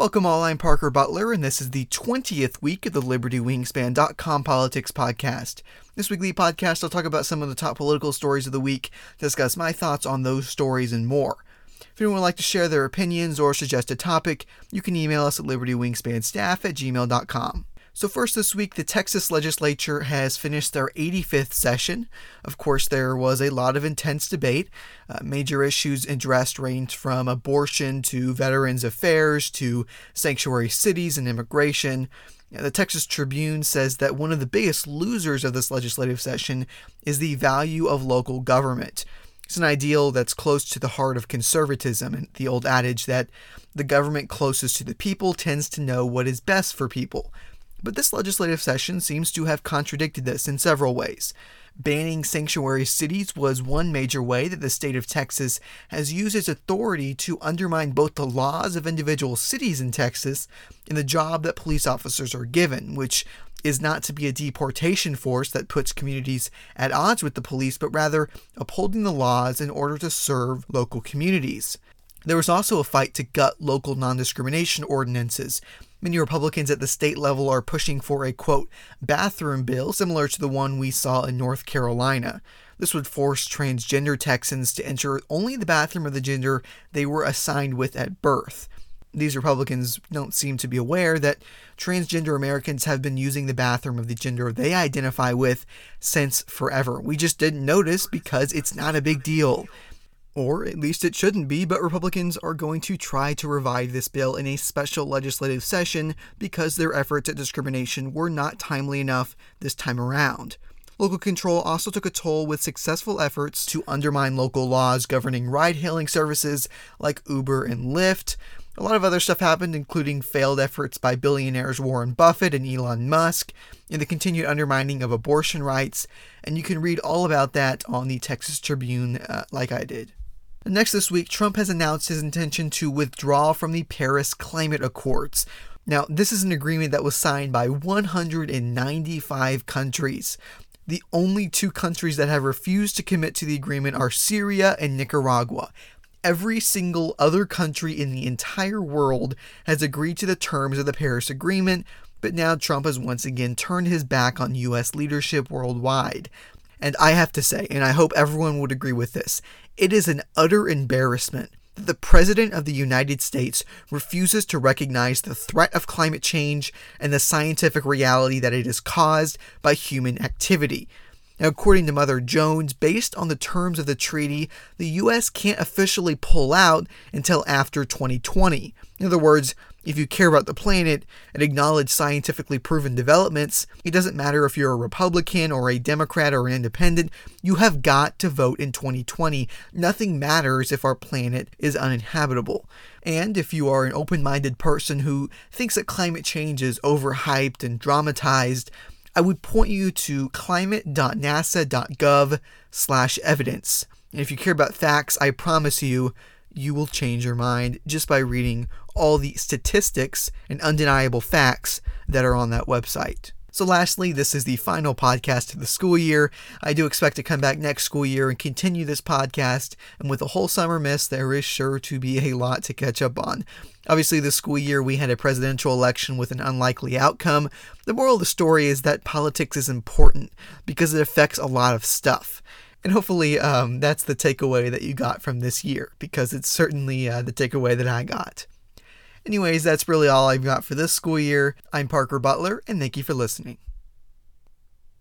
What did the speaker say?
Welcome all, I'm Parker Butler, and this is the 20th week of the LibertyWingspan.com Politics Podcast. This weekly podcast, I'll talk about some of the top political stories of the week, discuss my thoughts on those stories and more. If anyone would like to share their opinions or suggest a topic, you can email us at libertywingspanstaff@gmail.com. So first this week, the Texas legislature has finished their 85th session. Of course, there was a lot of intense debate. Major issues addressed ranged from abortion to Veterans Affairs to sanctuary cities and immigration. The Texas Tribune says that one of the biggest losers of this legislative session is the value of local government. It's an ideal that's close to the heart of conservatism and the old adage that the government closest to the people tends to know what is best for people. But this legislative session seems to have contradicted this in several ways. Banning sanctuary cities was one major way that the state of Texas has used its authority to undermine both the laws of individual cities in Texas and the job that police officers are given, which is not to be a deportation force that puts communities at odds with the police, but rather upholding the laws in order to serve local communities. There was also a fight to gut local non-discrimination ordinances. Many Republicans at the state level are pushing for a, quote, bathroom bill similar to the one we saw in North Carolina. This would force transgender Texans to enter only the bathroom of the gender they were assigned with at birth. These Republicans don't seem to be aware that transgender Americans have been using the bathroom of the gender they identify with since forever. We just didn't notice because it's not a big deal. Or at least it shouldn't be, but Republicans are going to try to revive this bill in a special legislative session because their efforts at discrimination were not timely enough this time around. Local control also took a toll with successful efforts to undermine local laws governing ride-hailing services like Uber and Lyft. A lot of other stuff happened, including failed efforts by billionaires Warren Buffett and Elon Musk, and the continued undermining of abortion rights, and you can read all about that on the Texas Tribune like I did. Next this week, Trump has announced his intention to withdraw from the Paris Climate Accords. Now, this is an agreement that was signed by 195 countries. The only two countries that have refused to commit to the agreement are Syria and Nicaragua. Every single other country in the entire world has agreed to the terms of the Paris Agreement, but now Trump has once again turned his back on U.S. leadership worldwide. And I have to say, and I hope everyone would agree with this, it is an utter embarrassment that the President of the United States refuses to recognize the threat of climate change and the scientific reality that it is caused by human activity. Now, according to Mother Jones, based on the terms of the treaty, the U.S. can't officially pull out until after 2020. In other words, if you care about the planet and acknowledge scientifically proven developments, it doesn't matter if you're a Republican or a Democrat or an independent, you have got to vote in 2020. Nothing matters if our planet is uninhabitable. And if you are an open-minded person who thinks that climate change is overhyped and dramatized, I would point you to climate.nasa.gov/evidence. And if you care about facts, I promise you will change your mind just by reading all the statistics and undeniable facts that are on that website. So lastly, this is the final podcast of the school year. I do expect to come back next school year and continue this podcast, and with a whole summer miss, there is sure to be a lot to catch up on. Obviously, this school year, we had a presidential election with an unlikely outcome. The moral of the story is that politics is important because it affects a lot of stuff. And hopefully that's the takeaway that you got from this year, because it's certainly the takeaway that I got. Anyways, that's really all I've got for this school year. I'm Parker Butler, and thank you for listening.